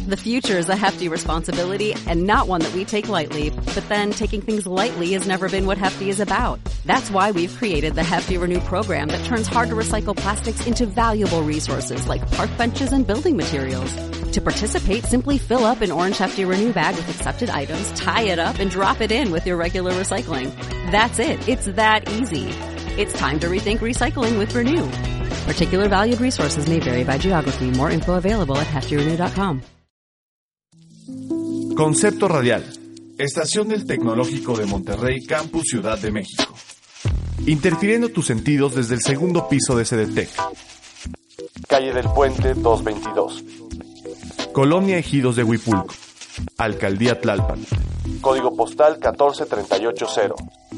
The future is a hefty responsibility and not one that we take lightly. But then taking things lightly has never been what Hefty is about. That's why we've created the Hefty Renew program that turns hard to recycle plastics into valuable resources like park benches and building materials. To participate, simply fill up an orange Hefty Renew bag with accepted items, tie it up, and drop it in with your regular recycling. That's it. It's that easy. It's time to rethink recycling with Renew. Particular valued resources may vary by geography. More info available at heftyrenew.com. Concepto Radial, estación del Tecnológico de Monterrey, Campus Ciudad de México. Interfiriendo tus sentidos desde el segundo piso de CDTEC. Calle del Puente 222. Colonia Ejidos de Huipulco. Alcaldía Tlalpan. Código postal 14380.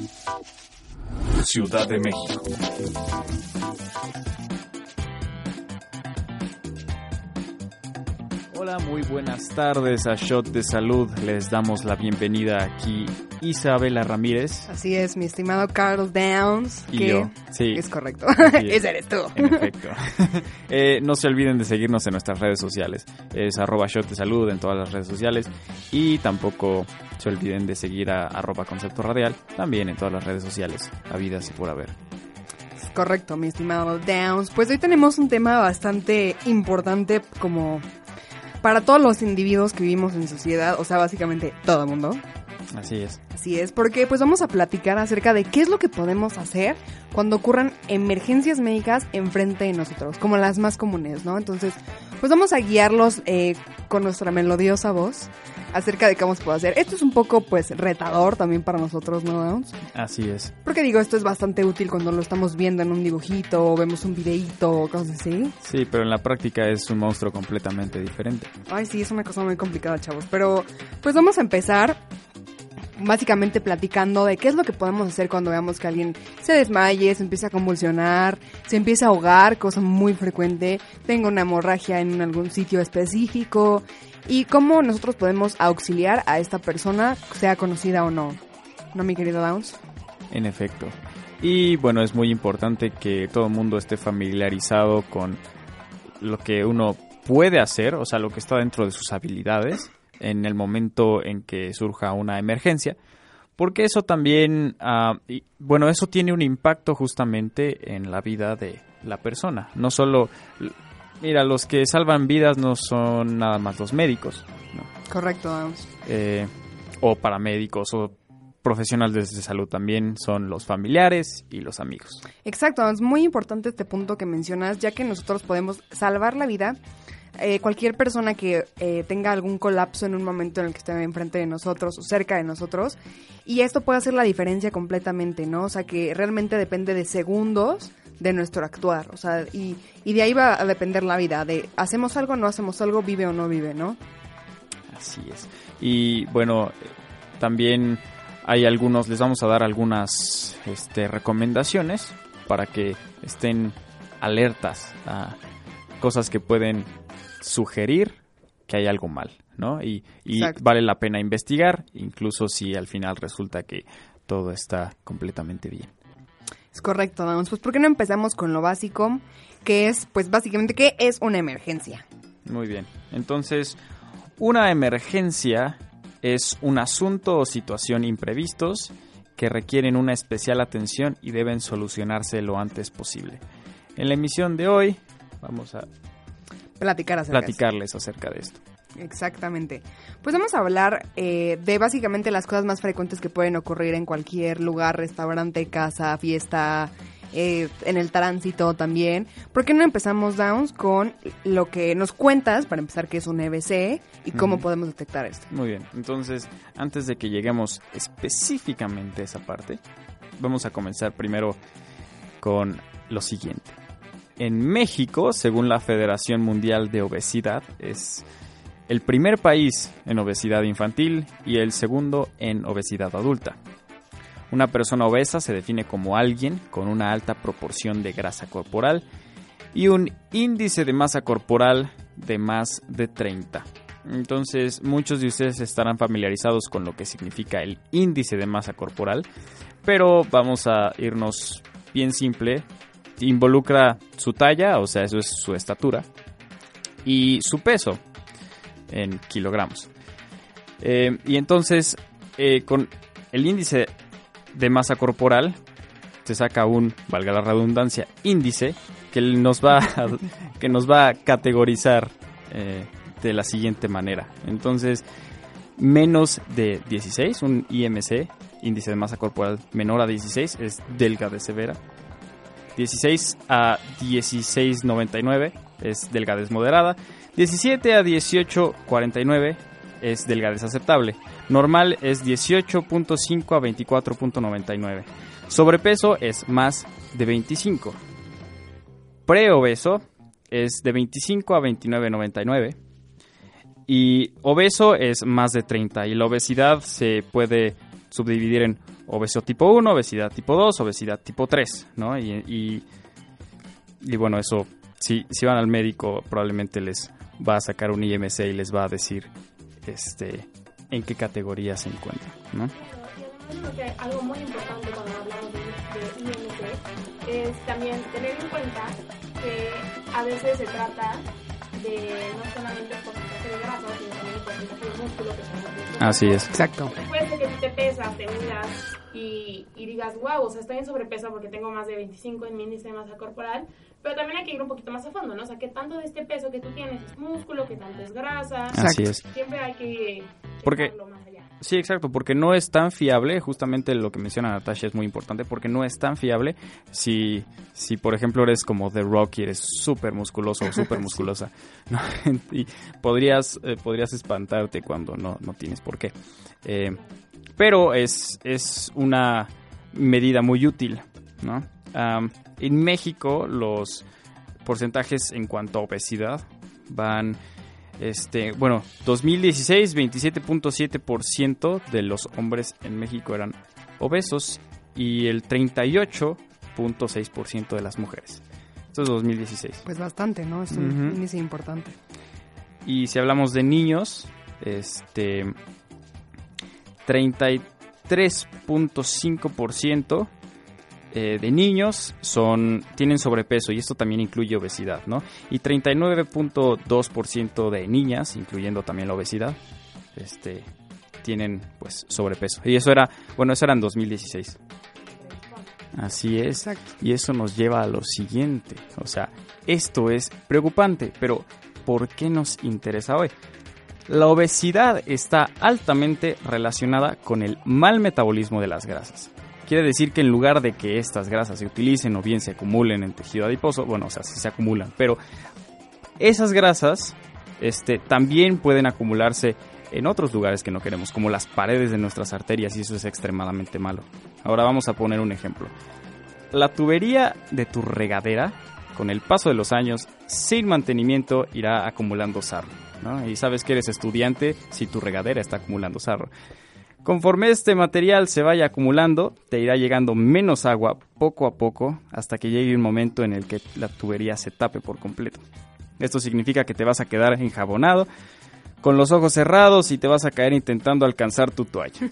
Ciudad de México. Hola, muy buenas tardes a Shot de Salud. Les damos la bienvenida aquí Isabela Ramírez. Así es, mi estimado Carl Downs. Y yo, sí. Es correcto. Es. Ese eres tú. En efecto. No se olviden de seguirnos en nuestras redes sociales. Es @Shot de Salud en todas las redes sociales. Y tampoco se olviden de seguir a @Concepto Radial también en todas las redes sociales, habidas y por haber. Correcto, mi estimado Downs. Pues hoy tenemos un tema bastante importante como para todos los individuos que vivimos en sociedad, o sea, básicamente todo el mundo. Así es. Así es, porque pues vamos a platicar acerca de qué es lo que podemos hacer cuando ocurran emergencias médicas enfrente de nosotros, como las más comunes, ¿no? Entonces, pues vamos a guiarlos con nuestra melodiosa voz acerca de qué vamos a poder hacer. Esto es un poco, pues, retador también para nosotros, ¿no, Downs? Así es. Porque digo, esto es bastante útil cuando lo estamos viendo en un dibujito o vemos un videíto o cosas así. Sí, pero en la práctica es un monstruo completamente diferente. Ay, sí, es una cosa muy complicada, chavos. Pero, pues vamos a empezar básicamente platicando de qué es lo que podemos hacer cuando veamos que alguien se desmaye, se empieza a convulsionar, se empieza a ahogar, cosa muy frecuente, tenga una hemorragia en algún sitio específico, y cómo nosotros podemos auxiliar a esta persona, sea conocida o no. ¿No, mi querido Downs? En efecto. Y bueno, es muy importante que todo el mundo esté familiarizado con lo que uno puede hacer, o sea, lo que está dentro de sus habilidades en el momento en que surja una emergencia, porque eso también, eso tiene un impacto justamente en la vida de la persona. No solo, mira, los que salvan vidas no son nada más los médicos, ¿no? Correcto, vamos. O paramédicos o profesionales de salud, también son los familiares y los amigos. Exacto, es muy importante este punto que mencionas, ya que nosotros podemos salvar la vida. Cualquier persona que tenga algún colapso en un momento en el que esté enfrente de nosotros o cerca de nosotros, y esto puede hacer la diferencia completamente, ¿no? O sea, que realmente depende de segundos de nuestro actuar, o sea, y de ahí va a depender la vida, de hacemos algo, no hacemos algo, vive o no vive, ¿no? Así es. Y bueno, también les vamos a dar algunas recomendaciones para que estén alertas a cosas que pueden sugerir que hay algo mal, ¿no? Y vale la pena investigar, incluso si al final resulta que todo está completamente bien. Es correcto, vamos. Pues ¿por qué no empezamos con lo básico? Que es, pues básicamente, ¿qué es una emergencia? Muy bien. Entonces, una emergencia es un asunto o situación imprevistos que requieren una especial atención y deben solucionarse lo antes posible. En la emisión de hoy vamos a platicarles acerca de esto. Exactamente. Pues vamos a hablar de básicamente las cosas más frecuentes que pueden ocurrir en cualquier lugar, restaurante, casa, fiesta, en el tránsito también. ¿Por qué no empezamos, Downs, con lo que nos cuentas, para empezar, qué es un EBC y cómo podemos detectar esto? Muy bien. Entonces, antes de que lleguemos específicamente a esa parte, vamos a comenzar primero con lo siguiente. En México, según la Federación Mundial de Obesidad, es el primer país en obesidad infantil y el segundo en obesidad adulta. Una persona obesa se define como alguien con una alta proporción de grasa corporal y un índice de masa corporal de más de 30. Entonces, muchos de ustedes estarán familiarizados con lo que significa el índice de masa corporal, pero vamos a irnos bien simple. Involucra su talla, o sea, eso es su estatura, y su peso. en kilogramos. Y entonces, con el índice de masa corporal, se saca un, valga la redundancia, índice que nos va a categorizar de la siguiente manera. Entonces, menos de 16, un IMC, índice de masa corporal menor a 16, es delgadez severa. 16 a 16,99 es delgadez moderada. 17 a 18,49 es delgadez aceptable. Normal es 18.5 a 24.99. Sobrepeso es más de 25. Preobeso es de 25 a 29.99. Y obeso es más de 30. Y la obesidad se puede subdividir en obeso tipo 1, obesidad tipo 2, obesidad tipo 3, ¿no? Y bueno, eso, si van al médico, probablemente les va a sacar un IMC y les va a decir en qué categoría se encuentra, ¿no? Creo que algo muy importante cuando hablamos de IMC es también tener en cuenta que a veces se trata de no solamente el porcentaje de grasa, sino también el porcentaje de músculo que tenemos. Así es. Exacto. Puede ser que tú te pesas, te midas y digas, wow, o sea, estoy en sobrepeso porque tengo más de 25 en mi índice de masa corporal, pero también hay que ir un poquito más a fondo, ¿no? O sea, ¿qué tanto de este peso que tú tienes es músculo, qué tanto es grasa? Así es. Siempre hay que Porque más allá. sí, exacto, porque no es tan fiable, justamente lo que menciona Natasha es muy importante, porque no es tan fiable si por ejemplo eres como The Rock y eres súper musculoso o súper musculosa, ¿no? Y podrías espantarte cuando no tienes por qué. Pero es una medida muy útil, ¿no? En México los porcentajes en cuanto a obesidad van... 2016, 27.7% de los hombres en México eran obesos y el 38.6% de las mujeres. Esto es 2016. Pues bastante, ¿no? Es un índice importante. Y si hablamos de niños, 33.5% de niños tienen sobrepeso, y esto también incluye obesidad, ¿no? Y 39.2% de niñas, incluyendo también la obesidad, tienen pues sobrepeso. Y eso era en 2016. Así es. Exacto. Y eso nos lleva a lo siguiente. O sea, esto es preocupante, pero ¿por qué nos interesa hoy? La obesidad está altamente relacionada con el mal metabolismo de las grasas. Quiere decir que en lugar de que estas grasas se utilicen o bien se acumulen en tejido adiposo, bueno, o sea, sí se acumulan, pero esas grasas también pueden acumularse en otros lugares que no queremos, como las paredes de nuestras arterias, y eso es extremadamente malo. Ahora vamos a poner un ejemplo. La tubería de tu regadera, con el paso de los años, sin mantenimiento, irá acumulando sarro, ¿no? Y sabes que eres estudiante si tu regadera está acumulando sarro. Conforme este material se vaya acumulando, te irá llegando menos agua poco a poco hasta que llegue un momento en el que la tubería se tape por completo. Esto significa que te vas a quedar enjabonado, con los ojos cerrados, y te vas a caer intentando alcanzar tu toalla.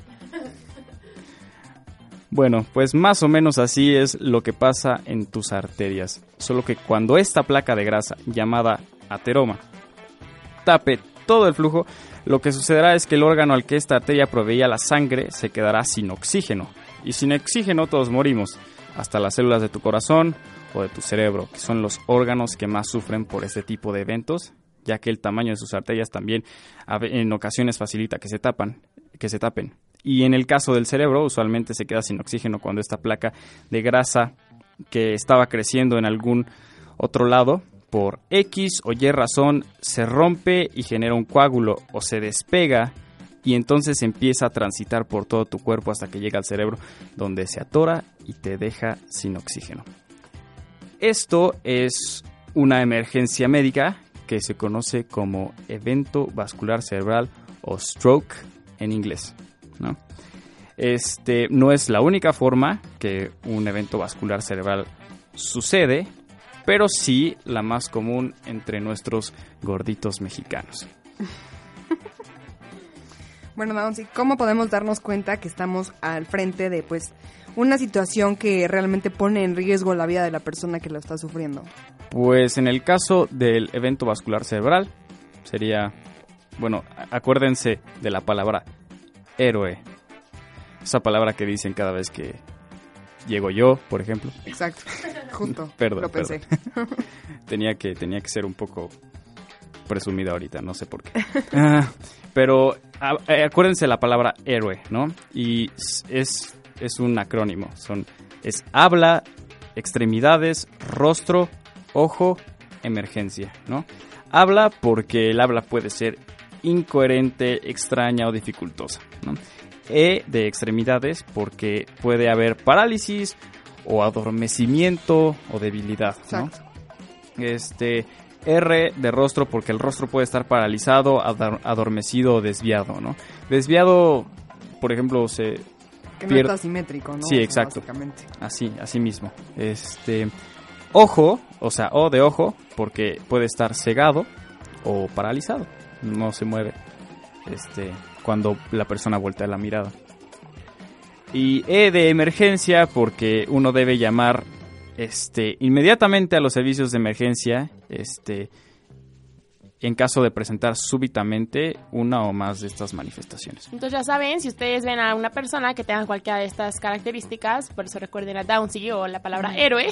Bueno, pues más o menos así es lo que pasa en tus arterias. Solo que cuando esta placa de grasa, llamada ateroma, tape todo el flujo, lo que sucederá es que el órgano al que esta arteria proveía la sangre se quedará sin oxígeno. Y sin oxígeno todos morimos, hasta las células de tu corazón o de tu cerebro, que son los órganos que más sufren por este tipo de eventos, ya que el tamaño de sus arterias también en ocasiones facilita que se tapen. Y en el caso del cerebro, usualmente se queda sin oxígeno cuando esta placa de grasa que estaba creciendo en algún otro lado, por X o Y razón, se rompe y genera un coágulo o se despega, y entonces empieza a transitar por todo tu cuerpo hasta que llega al cerebro, donde se atora y te deja sin oxígeno. Esto es una emergencia médica que se conoce como evento vascular cerebral o stroke en inglés, ¿no? No es la única forma que un evento vascular cerebral sucede, pero sí la más común entre nuestros gorditos mexicanos. Bueno, Nancy, ¿cómo podemos darnos cuenta que estamos al frente de una situación que realmente pone en riesgo la vida de la persona que lo está sufriendo? Pues en el caso del evento vascular cerebral sería Bueno, acuérdense de la palabra héroe. Esa palabra que dicen cada vez que llego yo, por ejemplo. Exacto, justo, Perdón, lo pensé. Tenía que ser un poco presumido ahorita, no sé por qué. Pero acuérdense de la palabra héroe, ¿no? Y es un acrónimo. Es habla, extremidades, rostro, ojo, emergencia, ¿no? Habla porque el habla puede ser incoherente, extraña o dificultosa, ¿no? E de extremidades porque puede haber parálisis o adormecimiento o debilidad, ¿no? Exacto. R de rostro porque el rostro puede estar paralizado, adormecido o desviado, ¿no? Desviado, por ejemplo, que no está simétrico, ¿no? Sí, exacto. Básicamente. Así mismo. Ojo, o sea, O de ojo, porque puede estar cegado o paralizado. No se mueve cuando la persona voltea la mirada. Y E de emergencia, porque uno debe llamar inmediatamente a los servicios de emergencia en caso de presentar súbitamente una o más de estas manifestaciones. Entonces ya saben, si ustedes ven a una persona que tenga cualquiera de estas características, por eso recuerden a Downsy o la palabra héroe,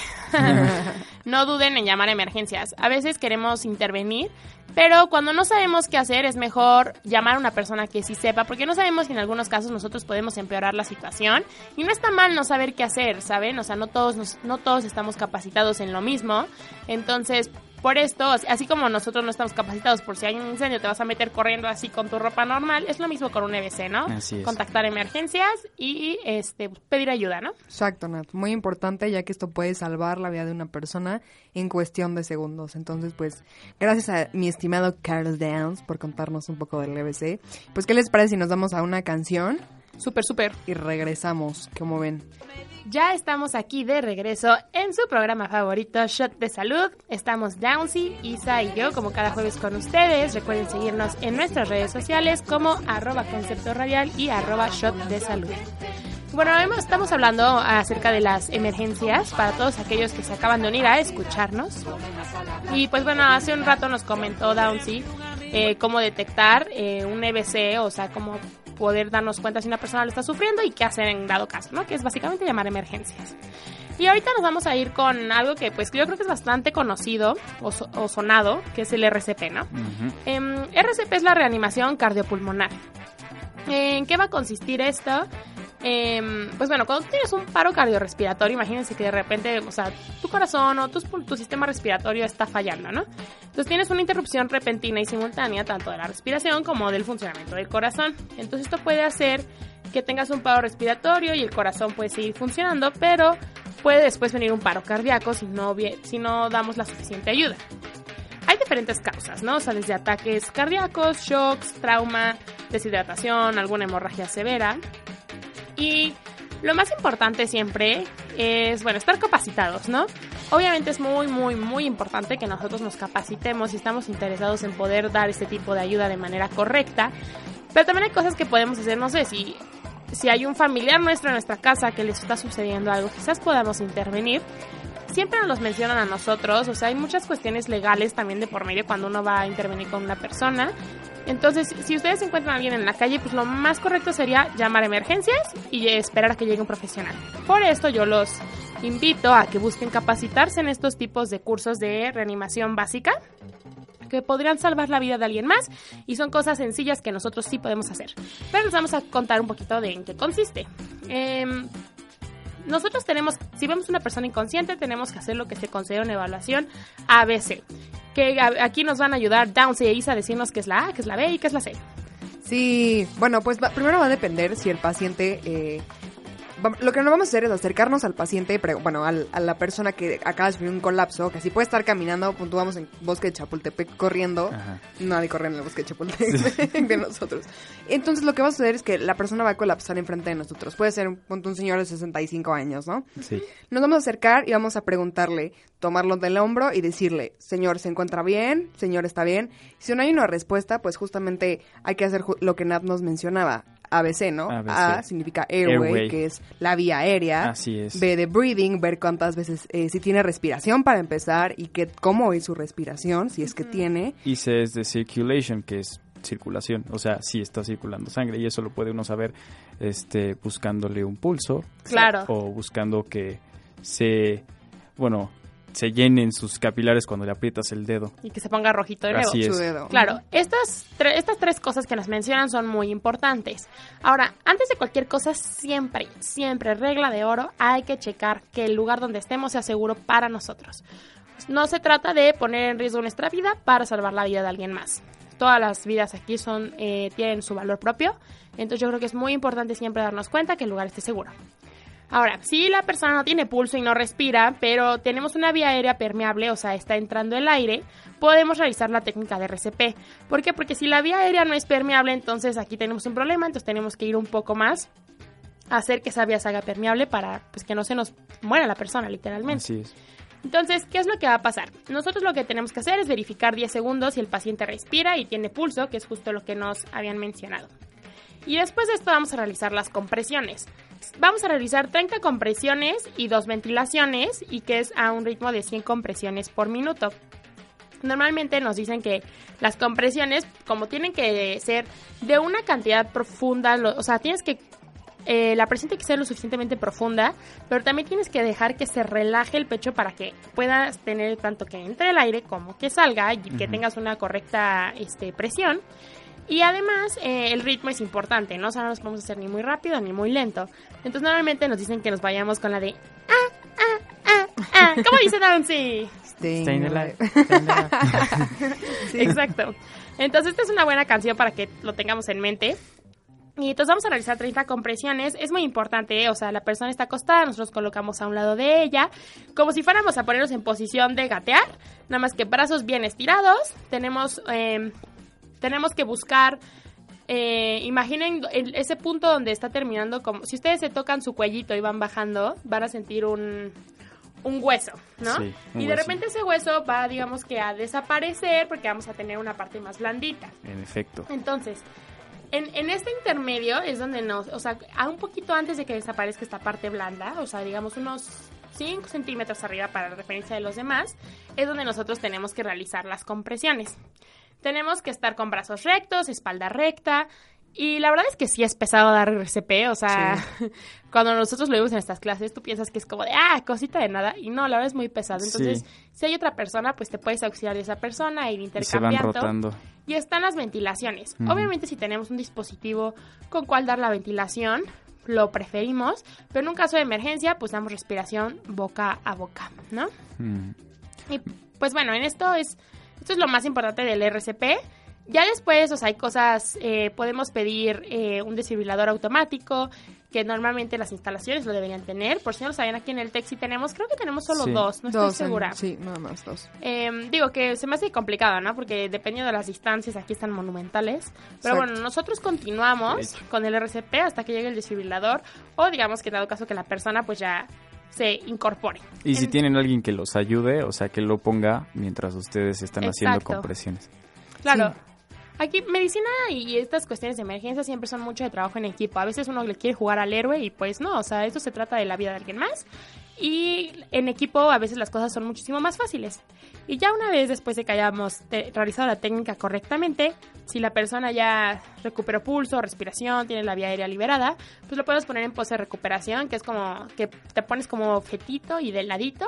no duden en llamar a emergencias. A veces queremos intervenir, pero cuando no sabemos qué hacer es mejor llamar a una persona que sí sepa, porque no sabemos si en algunos casos nosotros podemos empeorar la situación y no está mal no saber qué hacer, ¿saben? O sea, no todos estamos capacitados en lo mismo, entonces por esto, así como nosotros no estamos capacitados por si hay un incendio, te vas a meter corriendo así con tu ropa normal, es lo mismo con un EBC, ¿no? Así es. Contactar emergencias y pedir ayuda, ¿no? Exacto, Nat. Muy importante, ya que esto puede salvar la vida de una persona en cuestión de segundos. Entonces, pues, gracias a mi estimado Carl Downs por contarnos un poco del EBC. Pues, ¿qué les parece si nos damos a una canción? Súper. Y regresamos, ¿cómo ven? Ya estamos aquí de regreso en su programa favorito, Shot de Salud. Estamos Downsy, Isa y yo, como cada jueves con ustedes. Recuerden seguirnos en nuestras redes sociales como @conceptoradial y @shot de salud. Bueno, estamos hablando acerca de las emergencias para todos aquellos que se acaban de unir a escucharnos. Y pues bueno, hace un rato nos comentó Downsy cómo detectar un EBC, o sea, cómo poder darnos cuenta si una persona lo está sufriendo y qué hacer en dado caso, ¿no? Que es básicamente llamar a emergencias. Y ahorita nos vamos a ir con algo que pues yo creo que es bastante conocido o sonado, que es el RCP, ¿no? Uh-huh. RCP es la reanimación cardiopulmonar. ¿En qué va a consistir esto? Pues bueno, cuando tienes un paro cardiorrespiratorio, imagínense que de repente, o sea, tu corazón o tu sistema respiratorio está fallando, ¿no? Entonces tienes una interrupción repentina y simultánea tanto de la respiración como del funcionamiento del corazón. Entonces esto puede hacer que tengas un paro respiratorio y el corazón puede seguir funcionando, pero puede después venir un paro cardíaco si no damos la suficiente ayuda. Hay diferentes causas, ¿no? O sea, desde ataques cardíacos, shocks, trauma, deshidratación, alguna hemorragia severa. Y lo más importante siempre es, bueno, estar capacitados, ¿no? Obviamente es muy, muy, muy importante que nosotros nos capacitemos si estamos interesados en poder dar este tipo de ayuda de manera correcta. Pero también hay cosas que podemos hacer, no sé, si hay un familiar nuestro en nuestra casa que les está sucediendo algo, quizás podamos intervenir. Siempre nos los mencionan a nosotros, o sea, hay muchas cuestiones legales también de por medio cuando uno va a intervenir con una persona. Entonces, si ustedes encuentran a alguien en la calle, pues lo más correcto sería llamar a emergencias y esperar a que llegue un profesional. Por esto yo los invito a que busquen capacitarse en estos tipos de cursos de reanimación básica que podrían salvar la vida de alguien más y son cosas sencillas que nosotros sí podemos hacer. Pero les vamos a contar un poquito de en qué consiste. Nosotros si vemos una persona inconsciente, tenemos que hacer lo que se considera una evaluación ABC. Que aquí nos van a ayudar Downsy e Isa a decirnos qué es la A, qué es la B y qué es la C. Sí, bueno, pues primero va a depender si el paciente... lo que no vamos a hacer es acercarnos al paciente, bueno, a la persona que acaba de sufrir un colapso, que si puede estar caminando, puntuamos en Bosque de Chapultepec corriendo. Ajá. Nadie corre en el Bosque de Chapultepec de nosotros. Entonces lo que vamos a hacer es que la persona va a colapsar enfrente de nosotros. Puede ser un señor de 65 años, ¿no? Sí. Nos vamos a acercar y vamos a preguntarle, tomarlo del hombro y decirle, señor, ¿se encuentra bien? Señor, ¿está bien? Si no hay una respuesta, pues justamente hay que hacer lo que Nat nos mencionaba. ABC, ¿no? ABC. A significa airway, que es la vía aérea. Así es. B de breathing, ver cuántas veces, si tiene respiración para empezar y cómo es su respiración, si es que tiene. Y C es de circulation, que es circulación, o sea, sí está circulando sangre, y eso lo puede uno saber buscándole un pulso. Claro. O buscando que se llenen sus capilares cuando le aprietas el dedo. Y que se ponga rojito de nuevo. Así es. Su dedo. Claro, estas tres cosas que nos mencionan son muy importantes. Ahora, antes de cualquier cosa, siempre, regla de oro, hay que checar que el lugar donde estemos sea seguro para nosotros. No se trata de poner en riesgo nuestra vida para salvar la vida de alguien más. Todas las vidas aquí tienen su valor propio, entonces yo creo que es muy importante siempre darnos cuenta que el lugar esté seguro. Ahora, si la persona no tiene pulso y no respira, pero tenemos una vía aérea permeable, o sea, está entrando el aire, podemos realizar la técnica de RCP. ¿Por qué? Porque si la vía aérea no es permeable, entonces aquí tenemos un problema, entonces tenemos que ir un poco más a hacer que esa vía se haga permeable para que no se nos muera la persona, literalmente. Así es. Entonces, ¿qué es lo que va a pasar? Nosotros lo que tenemos que hacer es verificar 10 segundos si el paciente respira y tiene pulso, que es justo lo que nos habían mencionado. Y después de esto vamos a realizar las compresiones. Vamos a realizar 30 compresiones y 2 ventilaciones, y que es a un ritmo de 100 compresiones por minuto. Normalmente nos dicen que las compresiones, como tienen que ser de una cantidad profunda, o sea, tienes que la presión tiene que ser lo suficientemente profunda, pero también tienes que dejar que se relaje el pecho para que puedas tener tanto que entre el aire como que salga y que tengas una correcta presión. Y además, el ritmo es importante, ¿no? O sea, no nos podemos hacer ni muy rápido ni muy lento. Entonces, normalmente nos dicen que nos vayamos con la de ¿Cómo dice Nancy? Staying alive. Sí. Exacto. Entonces, esta es una buena canción para que lo tengamos en mente. Y entonces vamos a realizar 30 compresiones. Es muy importante, o sea, la persona está acostada, nosotros colocamos a un lado de ella, como si fuéramos a ponernos en posición de gatear, nada más que brazos bien estirados. Tenemos que buscar, imaginen ese punto donde está terminando, como si ustedes se tocan su cuellito y van bajando, van a sentir un hueso, ¿no? Sí, y de repente ese hueso va, digamos que a desaparecer porque vamos a tener una parte más blandita. En efecto. Entonces, en este intermedio es donde o sea, a un poquito antes de que desaparezca esta parte blanda, o sea, digamos unos 5 centímetros arriba para la referencia de los demás, es donde nosotros tenemos que realizar las compresiones. Tenemos que estar con brazos rectos, espalda recta, y la verdad es que sí es pesado dar RCP, o sea, sí. Cuando nosotros lo vimos en estas clases, tú piensas que es como de, cosita de nada, y no, la verdad es muy pesado. Entonces, si hay otra persona, pues te puedes auxiliar de esa persona, ir intercambiando. Y se van rotando. Y están las ventilaciones. Obviamente, si tenemos un dispositivo con cual dar la ventilación, lo preferimos, pero en un caso de emergencia, pues damos respiración boca a boca, ¿no? Y pues bueno, esto es lo más importante del RCP. Ya después, o sea, hay cosas, podemos pedir un desfibrilador automático, que normalmente las instalaciones lo deberían tener. Por si no lo sabían, aquí en el TEC creo que tenemos solo 2, no estoy segura. Sí, nada más 2. Digo que se me hace complicado, ¿no? Porque dependiendo de las distancias, aquí están monumentales. Pero Exacto. bueno, nosotros continuamos con el RCP hasta que llegue el desfibrilador, o digamos que en dado caso que la persona pues ya se incorpore. Y si tienen alguien que los ayude, o sea, que lo ponga mientras ustedes están haciendo compresiones. Claro. Sí. Aquí, medicina y estas cuestiones de emergencia siempre son mucho de trabajo en equipo. A veces uno le quiere jugar al héroe y pues no, o sea, esto se trata de la vida de alguien más. Y en equipo a veces las cosas son muchísimo más fáciles. Y ya una vez después de que hayamos realizado la técnica correctamente, si la persona ya recuperó pulso, respiración, tiene la vía aérea liberada, pues lo podemos poner en pose de recuperación, que es como que te pones como objetito y del ladito.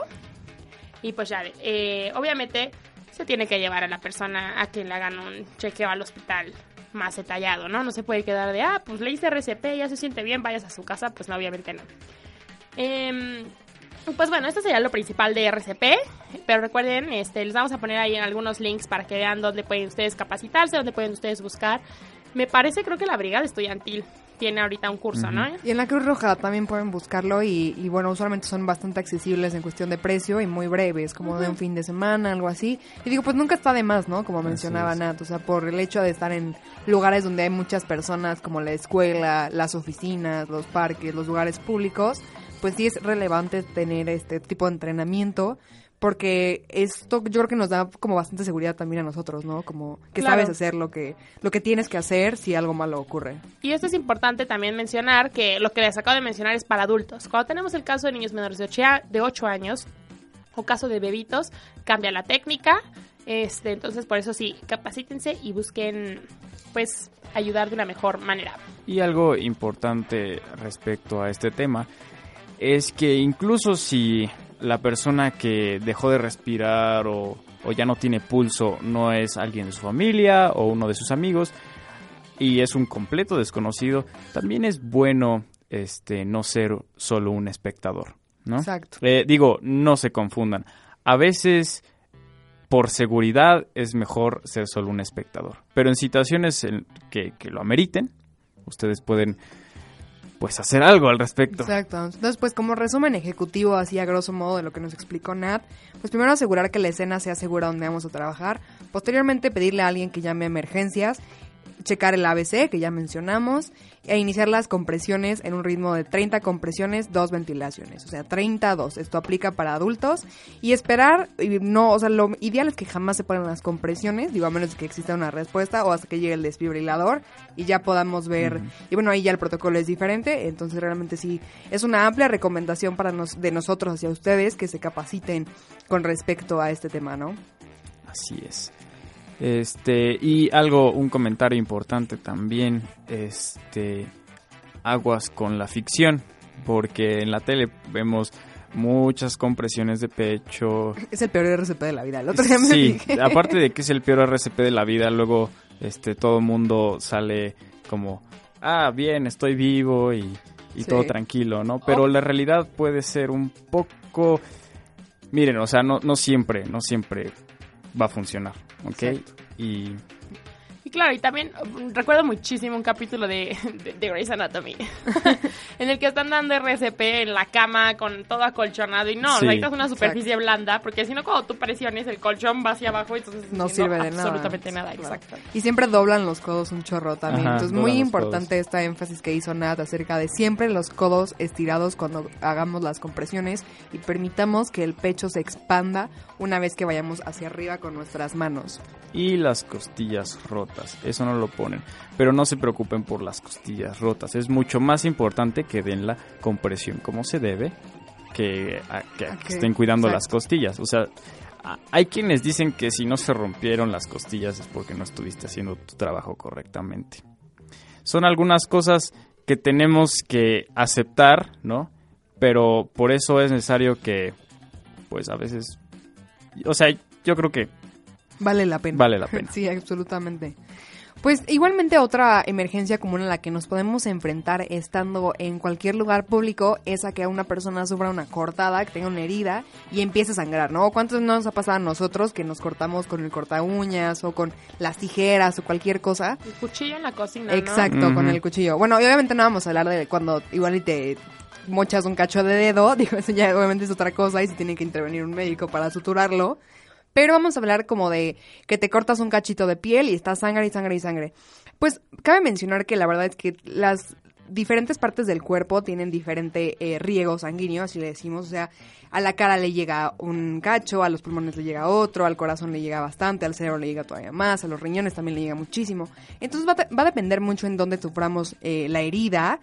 Y pues ya, obviamente se tiene que llevar a la persona a que le hagan un chequeo al hospital más detallado, ¿no? No se puede quedar de, pues le hice RCP, ya se siente bien, vayas a su casa, pues no, obviamente no. Pues bueno, esto sería lo principal de RCP, pero recuerden, les vamos a poner ahí algunos links para que vean dónde pueden ustedes capacitarse, dónde pueden ustedes buscar. Me parece, creo que la Brigada Estudiantil tiene ahorita un curso, ¿no? Y en la Cruz Roja también pueden buscarlo y bueno, usualmente son bastante accesibles en cuestión de precio y muy breves, como de un fin de semana, algo así. Y digo, pues nunca está de más, ¿no? Como mencionaba Nat, o sea, por el hecho de estar en lugares donde hay muchas personas, como la escuela, las oficinas, los parques, los lugares públicos, pues sí es relevante tener este tipo de entrenamiento, porque esto yo creo que nos da como bastante seguridad también a nosotros, ¿no? Como que sabes hacer lo que tienes que hacer si algo malo ocurre. Y esto es importante también mencionar, que lo que les acabo de mencionar es para adultos. Cuando tenemos el caso de niños menores de 8 años, o caso de bebitos, cambia la técnica. Entonces, por eso sí, capacítense y busquen, pues, ayudar de una mejor manera. Y algo importante respecto a este tema es que incluso si la persona que dejó de respirar o ya no tiene pulso no es alguien de su familia o uno de sus amigos y es un completo desconocido, también es bueno no ser solo un espectador, ¿no? Exacto. No se confundan. A veces, por seguridad, es mejor ser solo un espectador. Pero en situaciones que lo ameriten, ustedes pueden, pues, hacer algo al respecto. Exacto. Entonces, pues, como resumen ejecutivo, así a grosso modo de lo que nos explicó Nat, pues primero asegurar que la escena sea segura donde vamos a trabajar. Posteriormente, pedirle a alguien que llame a emergencias. Checar el ABC, que ya mencionamos, e iniciar las compresiones en un ritmo de 30 compresiones, 2 ventilaciones, o sea, 30-2. Esto aplica para adultos. Y esperar, lo ideal es que jamás se pongan las compresiones, a menos que exista una respuesta o hasta que llegue el desfibrilador y ya podamos ver. Y bueno, ahí ya el protocolo es diferente, entonces realmente sí, es una amplia recomendación de nosotros hacia ustedes que se capaciten con respecto a este tema, ¿no? Así es. Y un comentario importante también, aguas con la ficción, porque en la tele vemos muchas compresiones de pecho. Es el peor RCP de la vida, el otro día me Sí, dije. aparte de que es el peor RCP de la vida, luego todo el mundo sale como, bien, estoy vivo y sí, todo tranquilo, ¿no? Pero la realidad puede ser un poco, miren, o sea, no siempre va a funcionar, ¿ok? Exacto. Y claro, y también recuerdo muchísimo un capítulo de Grey's Anatomy en el que están dando RCP en la cama con todo acolchonado y no, sí, necesitas una superficie blanda, porque si no, cuando tú presiones el colchón va hacia abajo y entonces no sirve de nada. Absolutamente nada, claro. Exacto. Y siempre doblan los codos un chorro también. Ajá, entonces muy importante esta énfasis que hizo Nat acerca de siempre los codos estirados cuando hagamos las compresiones y permitamos que el pecho se expanda una vez que vayamos hacia arriba con nuestras manos. Y las costillas rotas, eso no lo ponen, pero no se preocupen por las costillas rotas, es mucho más importante que den la compresión como se debe, que estén cuidando las costillas. O sea, hay quienes dicen que si no se rompieron las costillas es porque no estuviste haciendo tu trabajo correctamente. Son algunas cosas que tenemos que aceptar, ¿no? Pero por eso es necesario que, pues a veces, o sea, yo creo que vale la pena. Vale la pena. Sí, absolutamente. Pues igualmente otra emergencia común a la que nos podemos enfrentar estando en cualquier lugar público es a que una persona sufra una cortada, que tenga una herida y empiece a sangrar, ¿no? ¿Cuántos nos ha pasado a nosotros que nos cortamos con el corta uñas o con las tijeras o cualquier cosa? El cuchillo en la cocina, Exacto, ¿no? Con el cuchillo. Bueno, y obviamente no vamos a hablar de cuando igual y te mochas un cacho de dedo, digo, eso ya obviamente es otra cosa y se tiene que intervenir un médico para suturarlo. Pero vamos a hablar como de que te cortas un cachito de piel y está sangre y sangre y sangre. Pues cabe mencionar que la verdad es que las diferentes partes del cuerpo tienen diferente riego sanguíneo, así le decimos. O sea, a la cara le llega un cacho, a los pulmones le llega otro, al corazón le llega bastante, al cerebro le llega todavía más, a los riñones también le llega muchísimo. Entonces va a depender mucho en dónde suframos la herida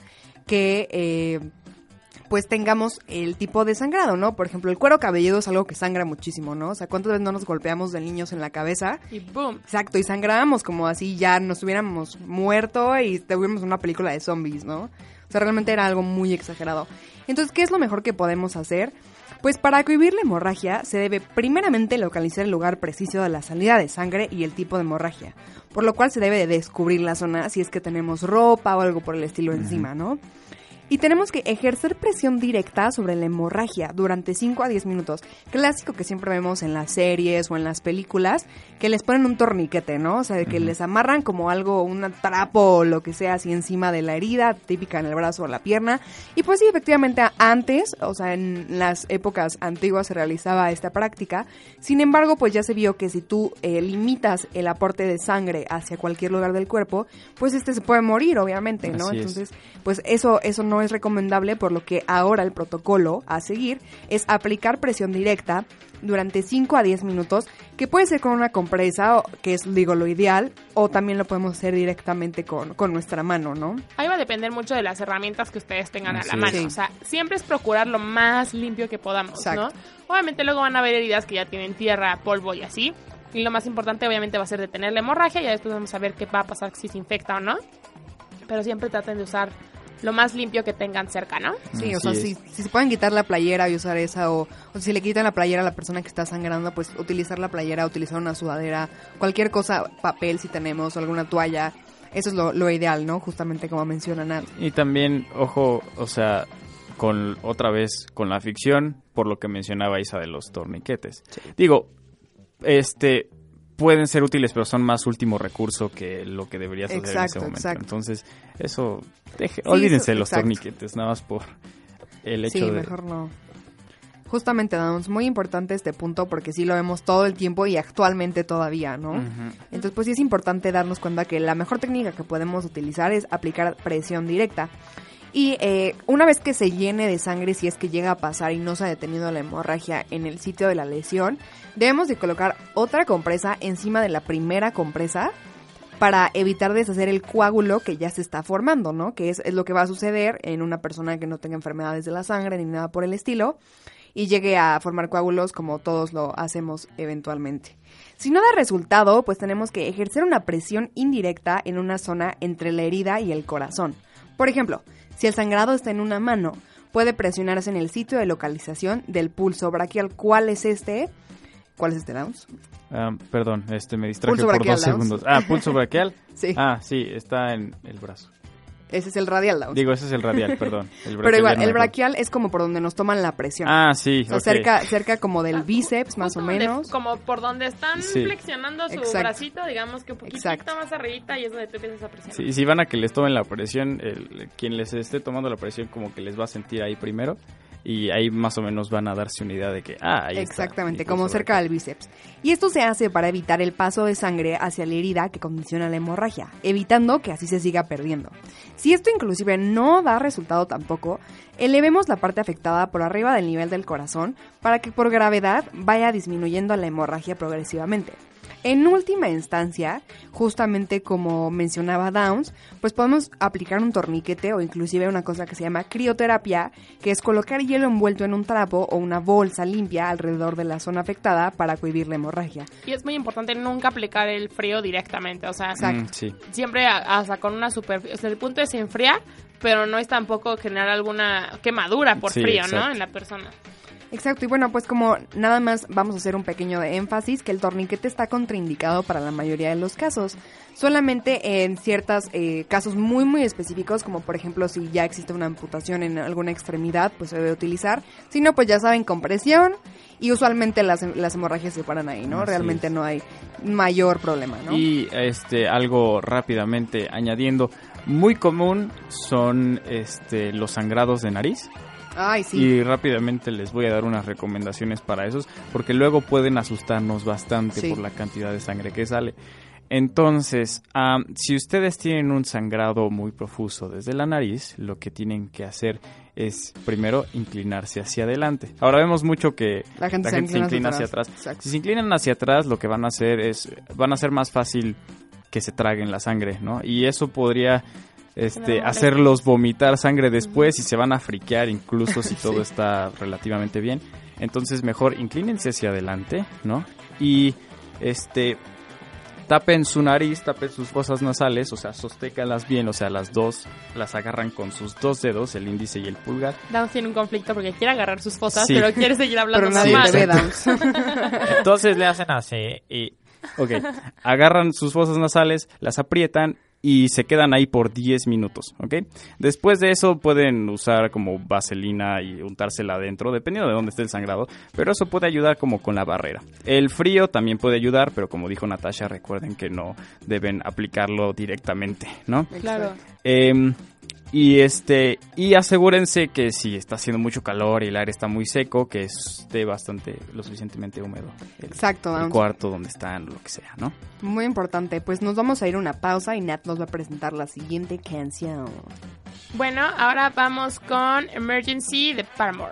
que pues tengamos el tipo de sangrado, ¿no? Por ejemplo, el cuero cabelludo es algo que sangra muchísimo, ¿no? O sea, ¿cuántas veces no nos golpeamos de niños en la cabeza? Y boom. Exacto, y sangramos como así ya nos hubiéramos muerto y tuviéramos una película de zombies, ¿no? O sea, realmente era algo muy exagerado. Entonces, ¿qué es lo mejor que podemos hacer? Pues para cohibir la hemorragia se debe primeramente localizar el lugar preciso de la salida de sangre y el tipo de hemorragia, por lo cual se debe de descubrir la zona si es que tenemos ropa o algo por el estilo encima, ¿no? Y tenemos que ejercer presión directa sobre la hemorragia durante 5 a 10 minutos. Clásico que siempre vemos en las series o en las películas, que les ponen un torniquete, ¿no? O sea, que les amarran como algo, un trapo o lo que sea así encima de la herida, típica en el brazo o la pierna. Y pues sí, efectivamente antes, o sea, en las épocas antiguas se realizaba esta práctica. Sin embargo, pues ya se vio que si tú limitas el aporte de sangre hacia cualquier lugar del cuerpo, pues se puede morir, obviamente, ¿no? Entonces, pues eso no es recomendable, por lo que ahora el protocolo a seguir es aplicar presión directa durante 5 a 10 minutos, que puede ser con una compresa, que es, digo, lo ideal, o también lo podemos hacer directamente con nuestra mano, ¿no? Ahí va a depender mucho de las herramientas que ustedes tengan a la Sí. mano. Sí. O sea, siempre es procurar lo más limpio que podamos, Exacto. ¿no? Obviamente luego van a haber heridas que ya tienen tierra, polvo y así. Y lo más importante obviamente va a ser detener la hemorragia y después vamos a ver qué va a pasar si se infecta o no. Pero siempre traten de usar lo más limpio que tengan cerca, ¿no? Sí, o sea, si se pueden quitar la playera y usar esa, o si le quitan la playera a la persona que está sangrando, pues utilizar la playera, utilizar una sudadera, cualquier cosa, papel si tenemos, o alguna toalla, eso es lo ideal, ¿no? Justamente como menciona Nat. Y también, ojo, o sea, otra vez con la ficción, por lo que mencionaba Isa de los torniquetes. Sí. Digo, pueden ser útiles, pero son más último recurso que lo que deberías hacer en ese momento. Exacto. Entonces, eso, olvídense los torniquetes, nada más por el hecho de... Sí, mejor no. Justamente, Downs, muy importante este punto porque sí lo vemos todo el tiempo y actualmente todavía, ¿no? Uh-huh. Entonces, pues sí es importante darnos cuenta que la mejor técnica que podemos utilizar es aplicar presión directa. Y una vez que se llene de sangre, si es que llega a pasar y no se ha detenido la hemorragia en el sitio de la lesión, debemos de colocar otra compresa encima de la primera compresa para evitar deshacer el coágulo que ya se está formando, ¿no? Que es lo que va a suceder en una persona que no tenga enfermedades de la sangre ni nada por el estilo y llegue a formar coágulos como todos lo hacemos eventualmente. Si no da resultado, pues tenemos que ejercer una presión indirecta en una zona entre la herida y el corazón. Por ejemplo, si el sangrado está en una mano, puede presionarse en el sitio de localización del pulso braquial. ¿Cuál es este? ¿Cuál es este, Downs? Perdón, me distraje por 2 segundos. ¿Pulso braquial? Sí. Sí, está en el brazo. Ese es el radial, Downs. Digo, ese es el radial, perdón. Pero igual, el braquial es como por donde nos toman la presión. Sí, o sea, okay. cerca como del bíceps, más o menos. Como por donde están flexionando su bracito, digamos que un poquito más arribita y es donde tú empiezas a presionar. Sí, y si van a que les tomen la presión, quien les esté tomando la presión como que les va a sentir ahí primero. Y ahí más o menos van a darse una idea de que, ahí exactamente, está, como cerca del bíceps. Y esto se hace para evitar el paso de sangre hacia la herida que condiciona la hemorragia, evitando que así se siga perdiendo. Si esto inclusive no da resultado tampoco, elevemos la parte afectada por arriba del nivel del corazón para que por gravedad vaya disminuyendo la hemorragia progresivamente. En última instancia, justamente como mencionaba Downs, pues podemos aplicar un torniquete o inclusive una cosa que se llama crioterapia, que es colocar hielo envuelto en un trapo o una bolsa limpia alrededor de la zona afectada para cohibir la hemorragia. Y es muy importante nunca aplicar el frío directamente, o sea, sí. Siempre hasta con una superficie, o sea, el punto es enfriar, pero no es tampoco generar alguna quemadura por frío, exacto. ¿No? En la persona. Exacto, y bueno, pues como nada más vamos a hacer un pequeño énfasis que el torniquete está contraindicado para la mayoría de los casos. Solamente en ciertos casos muy muy específicos, como por ejemplo si ya existe una amputación en alguna extremidad, pues se debe utilizar. Si no, pues ya saben, con presión y usualmente las hemorragias se paran ahí, ¿no? Realmente no hay mayor problema, ¿no? Y algo rápidamente añadiendo, muy común son los sangrados de nariz. Ay, sí. Y rápidamente les voy a dar unas recomendaciones para esos, porque luego pueden asustarnos bastante por la cantidad de sangre que sale. Entonces, si ustedes tienen un sangrado muy profuso desde la nariz, lo que tienen que hacer es primero inclinarse hacia adelante. Ahora vemos mucho que la gente se inclina hacia atrás. Si se inclinan hacia atrás, lo que van a hacer más fácil que se traguen la sangre, ¿no? Y eso podría hacerlos vomitar sangre después y se van a friquear incluso si todo está relativamente bien. Entonces mejor inclínense hacia adelante, ¿no? Y tapen su nariz, tapen sus fosas nasales, o sea, sostécanlas bien, o sea, las dos las agarran con sus 2 dedos, el índice y el pulgar. Downs tiene un conflicto porque quiere agarrar sus fosas, pero quiere seguir hablando más mal. Entonces le hacen así y agarran sus fosas nasales, las aprietan y se quedan ahí por 10 minutos, ¿ok? Después de eso pueden usar como vaselina y untársela adentro, dependiendo de dónde esté el sangrado, pero eso puede ayudar como con la barrera. El frío también puede ayudar, pero como dijo Natasha, recuerden que no deben aplicarlo directamente, ¿no? Claro. Y asegúrense que si está haciendo mucho calor y el aire está muy seco, que esté lo suficientemente húmedo. El cuarto donde están, lo que sea, ¿no? Muy importante. Pues nos vamos a ir a una pausa y Nat nos va a presentar la siguiente canción. Bueno, ahora vamos con Emergency de Paramore.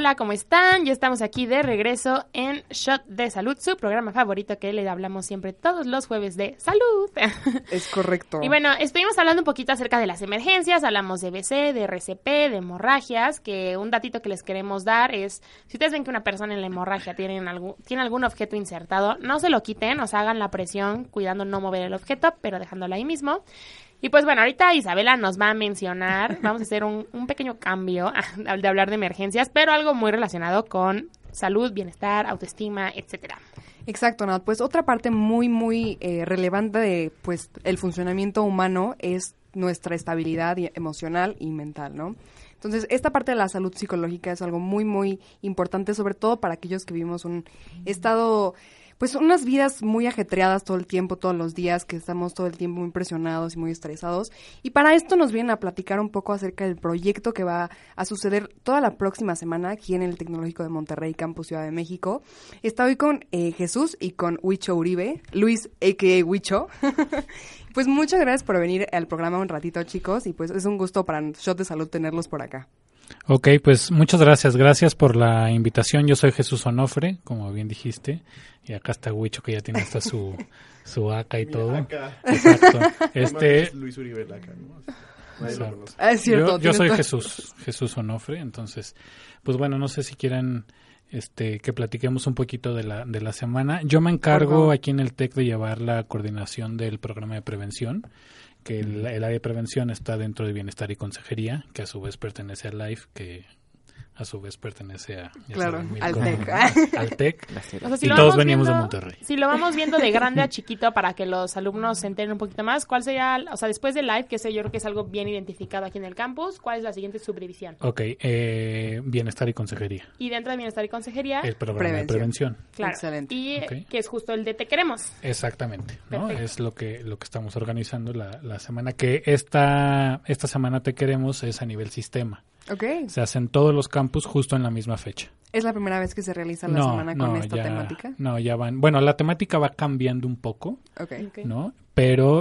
hola, ¿cómo están? Ya estamos aquí de regreso en Shot de Salud, su programa favorito que le hablamos siempre todos los jueves de salud. Es correcto. Y bueno, estuvimos hablando un poquito acerca de las emergencias, hablamos de BC, de RCP, de hemorragias, que un datito que les queremos dar es, si ustedes ven que una persona en la hemorragia tiene algún objeto insertado, no se lo quiten, o sea, hagan la presión cuidando no mover el objeto, pero dejándolo ahí mismo. Y pues bueno, ahorita Isabela nos va a mencionar, vamos a hacer un pequeño cambio de hablar de emergencias, pero algo muy relacionado con salud, bienestar, autoestima, etcétera. Exacto, Nat. Pues otra parte muy relevante de pues el funcionamiento humano es nuestra estabilidad emocional y mental, ¿no? Entonces, esta parte de la salud psicológica es algo muy importante, sobre todo para aquellos que vivimos un estado, pues unas vidas muy ajetreadas todo el tiempo, todos los días, que estamos todo el tiempo muy presionados y muy estresados. Y para esto nos vienen a platicar un poco acerca del proyecto que va a suceder toda la próxima semana aquí en el Tecnológico de Monterrey, Campus Ciudad de México. Está hoy con Jesús y con Huicho Uribe, Luis, a.k.a. Huicho. Pues muchas gracias por venir al programa un ratito, chicos, y pues es un gusto para Shot de Salud tenerlos por acá. Ok, pues muchas gracias por la invitación. Yo soy Jesús Onofre, como bien dijiste, y acá está Huicho, que ya tiene hasta su AK y todo. Acá. Exacto. Luis Uribe Laca, ¿no? Exacto. Es cierto. Yo soy Jesús Onofre, entonces, pues bueno, no sé si quieran que platiquemos un poquito de la semana. Yo me encargo aquí en el TEC de llevar la coordinación del programa de prevención, que el área de prevención está dentro de Bienestar y Consejería, que a su vez pertenece al LIFE, que a su vez pertenece a... Claro, al TEC. Al TEC. O sea, si y todos venimos de Monterrey. Si lo vamos viendo de grande a chiquito para que los alumnos se enteren un poquito más, ¿cuál sería, o sea, después del LIFE, que yo creo que es algo bien identificado aquí en el campus, cuál es la siguiente subdivisión? Ok, Bienestar y Consejería. Y dentro de Bienestar y Consejería... El programa de prevención. Claro. Excelente. Y que es justo el de Te Queremos. Exactamente, ¿no? Perfecto. Es lo que estamos organizando la semana, que esta semana Te Queremos es a nivel sistema. Ok. Se hacen todos los campus justo en la misma fecha. ¿Es la primera vez que se realiza la semana con esta temática? No, ya van. Bueno, la temática va cambiando un poco, Ok. ¿no? Pero,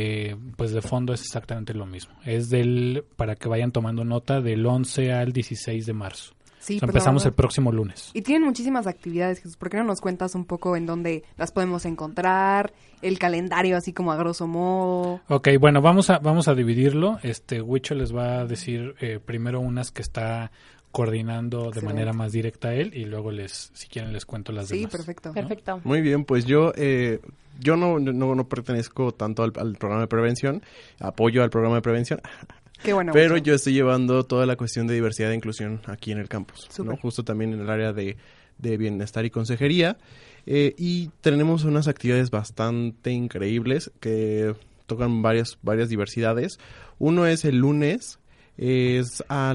pues de fondo es exactamente lo mismo. Es para que vayan tomando nota, del 11 al 16 de marzo. Sí, o sea, empezamos el próximo lunes. Y tienen muchísimas actividades, Jesús. ¿Por qué no nos cuentas un poco en dónde las podemos encontrar? El calendario así como a grosso modo. Ok, bueno, vamos a dividirlo. Huicho les va a decir primero unas que está coordinando de manera más directa a él, y luego si quieren les cuento las demás. Sí, perfecto. ¿no? Perfecto. Muy bien, pues yo no pertenezco tanto al programa de prevención, apoyo al programa de prevención. Qué bueno. Pero yo estoy llevando toda la cuestión de diversidad e inclusión aquí en el campus, ¿no? Justo también en el área de bienestar y consejería. Y tenemos unas actividades bastante increíbles que tocan varias diversidades. Uno es el lunes, es a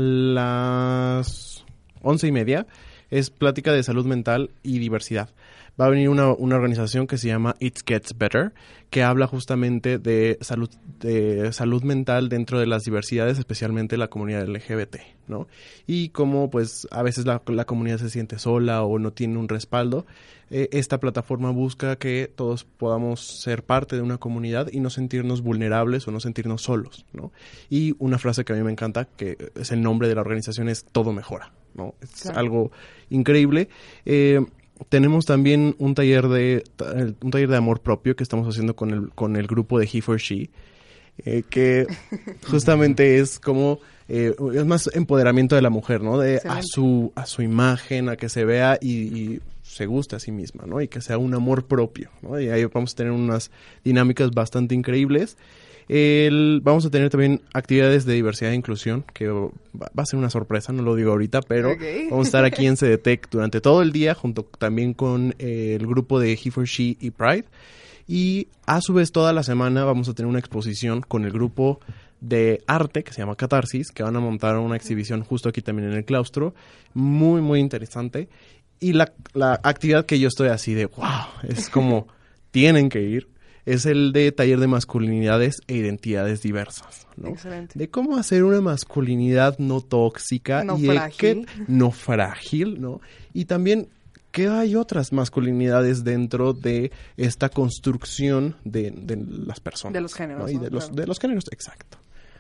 las 11:30, es plática de salud mental y diversidad. Va a venir una organización que se llama It Gets Better, que habla justamente de salud mental dentro de las diversidades, especialmente la comunidad LGBT, ¿no? Y cómo, pues, a veces la comunidad se siente sola o no tiene un respaldo. Esta plataforma busca que todos podamos ser parte de una comunidad y no sentirnos vulnerables o no sentirnos solos, ¿no? Y una frase que a mí me encanta, que es el nombre de la organización, es Todo Mejora, ¿no? Es algo increíble. Tenemos también un taller de amor propio que estamos haciendo con el grupo de He for She, que justamente es como es más empoderamiento de la mujer, ¿no? A su imagen, a que se vea y se guste a sí misma, ¿no? Y que sea un amor propio, ¿no? Y ahí vamos a tener unas dinámicas bastante increíbles. Vamos a tener también actividades de diversidad e inclusión, que va a ser una sorpresa, no lo digo ahorita, pero vamos a estar aquí en CDTEC durante todo el día, junto también con el grupo de He for She y Pride. Y a su vez toda la semana vamos a tener una exposición con el grupo de arte que se llama Catarsis, que van a montar una exhibición justo aquí también en el claustro, muy muy interesante. Y la actividad que yo estoy así de wow, es como tienen que ir, es el de taller de masculinidades e identidades diversas, ¿no? Excelente. De cómo hacer una masculinidad no tóxica no frágil, ¿no? Y también que hay otras masculinidades dentro de esta construcción de las personas. De los géneros, ¿no? Y ¿no? de los géneros, exacto.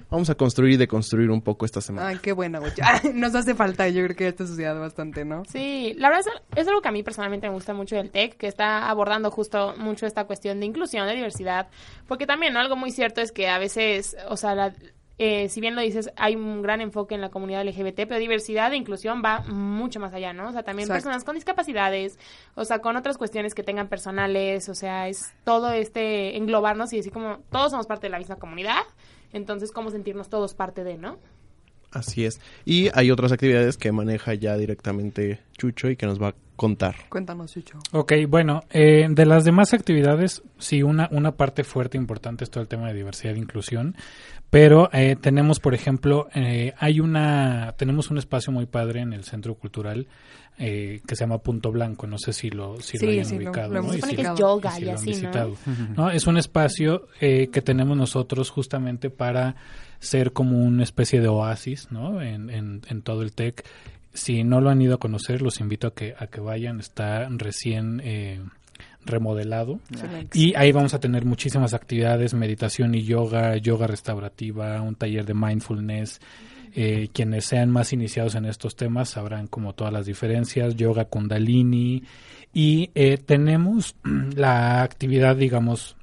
vamos a construir y deconstruir un poco esta semana. Ay, qué buena, güey. Nos hace falta, yo creo que esta sociedad bastante, ¿no? Sí, la verdad es algo que a mí personalmente me gusta mucho del TEC, que está abordando justo mucho esta cuestión de inclusión, de diversidad, porque también, ¿no? Algo muy cierto es que a veces, o sea, si bien lo dices, hay un gran enfoque en la comunidad LGBT, pero diversidad e inclusión va mucho más allá, ¿no? O sea, también personas con discapacidades, o sea, con otras cuestiones que tengan personales, o sea, es todo englobarnos y decir como todos somos parte de la misma comunidad, entonces cómo sentirnos todos parte de, ¿no? Así es. Y hay otras actividades que maneja ya directamente Chucho y que nos va a contar. Cuéntanos, Chucho. Ok, bueno, de las demás actividades, sí, una parte fuerte, importante es todo el tema de diversidad e inclusión, pero tenemos, por ejemplo, tenemos un espacio muy padre en el Centro Cultural que se llama Punto Blanco, no sé si lo hayan ubicado. Se supone que es yoga y así, ¿no? Es un espacio que tenemos nosotros justamente para ser como una especie de oasis, ¿no? En todo el TEC. Si no lo han ido a conocer, los invito a que vayan. Está recién remodelado. Y ahí vamos a tener muchísimas actividades, meditación y yoga restaurativa, un taller de mindfulness. Quienes sean más iniciados en estos temas sabrán como todas las diferencias, yoga kundalini. Y tenemos la actividad, digamos,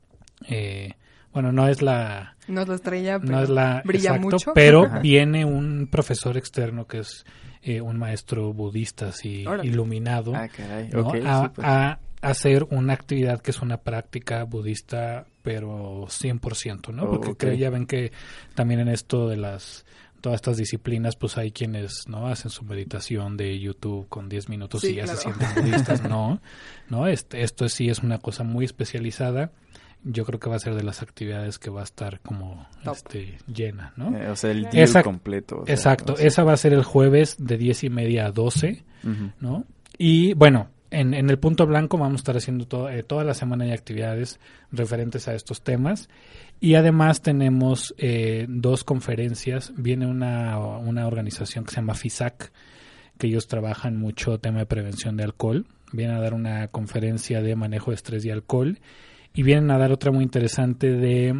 bueno, no es la estrella, pero no es la brilla exacto, mucho. Pero viene un profesor externo que es un maestro budista así iluminado, ¿no? Okay, a hacer una actividad que es una práctica budista, pero 100%, ¿no? Porque ya ven que también en esto de todas estas disciplinas, pues hay quienes no hacen su meditación de YouTube con 10 minutos y ya se sienten budistas, no, esto sí es una cosa muy especializada. Yo creo que va a ser de las actividades que va a estar como llena, ¿no? O sea, el día completo. Exacto, esa va a ser el jueves de 10:30 a 12, ¿no? Y bueno, en el Punto Blanco vamos a estar haciendo toda la semana de actividades referentes a estos temas. Y además tenemos 2 conferencias. Viene una organización que se llama FISAC, que ellos trabajan mucho tema de prevención de alcohol. Vienen a dar una conferencia de manejo de estrés y alcohol. Y vienen a dar otra muy interesante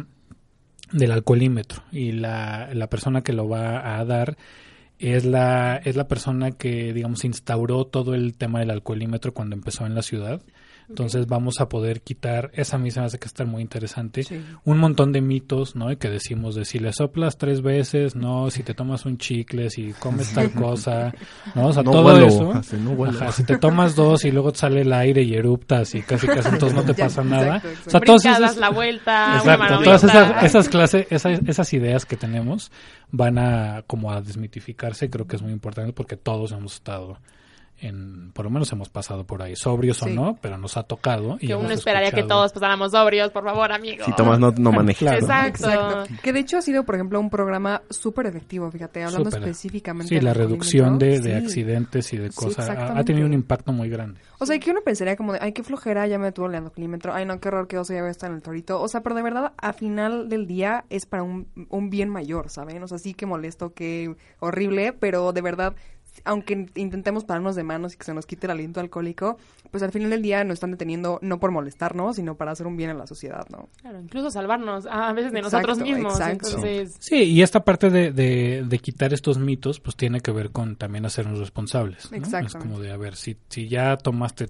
del alcoholímetro. Y la persona que lo va a dar es la persona que, digamos, instauró todo el tema del alcoholímetro cuando empezó en la ciudad. Entonces vamos a poder quitar, esa misma hace que está muy interesante, un montón de mitos, ¿no? Y que decimos de si le soplas 3 veces, no, si te tomas un chicle, si comes tal cosa, ¿no? O sea, no todo eso. Si te tomas 2 y luego te sale el aire y eruptas y casi entonces no te pasa nada. Exacto. O sea, todas das la vuelta, exacto, todas esas ideas que tenemos van a como a desmitificarse. Creo que es muy importante porque todos hemos estado por lo menos hemos pasado por ahí, sobrios o no, pero nos ha tocado. Y que uno esperaría que todos pasáramos sobrios, por favor, amigos. Si tomas, no manejes. Claro. Exacto. Que de hecho ha sido, por ejemplo, un programa súper efectivo, fíjate, hablando específicamente de la reducción de accidentes y de cosas. Ha tenido un impacto muy grande. O sea, que uno pensaría como de, ay, qué flojera, ya me detuvo el alcoholímetro, ay, no, qué horror, que oso, ya voy a estar en el torito. O sea, pero de verdad, a final del día es para un bien mayor, ¿saben? O sea, sí que molesto, que horrible, pero de verdad, aunque intentemos pararnos de manos y que se nos quite el aliento alcohólico, pues al final del día nos están deteniendo no por molestarnos, sino para hacer un bien a la sociedad, ¿no? Claro, incluso salvarnos a veces de nosotros mismos. Entonces... Sí, y esta parte de quitar estos mitos, pues tiene que ver con también hacernos responsables, ¿no? Es como de, a ver, si ya tomaste